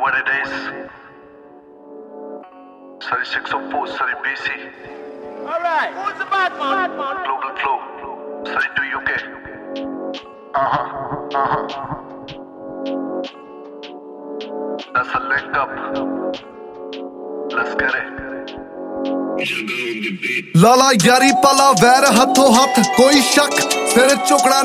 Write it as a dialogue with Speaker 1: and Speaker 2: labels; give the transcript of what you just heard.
Speaker 1: what it is. Sorry 604, sorry BC.
Speaker 2: Alright, who's the bad man?
Speaker 1: Global flow, sorry to UK. That's a link up. Let's get it.
Speaker 3: ਲਾਲਾ ਯਾਰੀ ਪਾਲਾ ਵੈਰ ਹੱਥੋਂ ਹੱਥ ਕੋਈ ਸ਼ੱਕ ਸਿਰ ਝੁਕਣਾ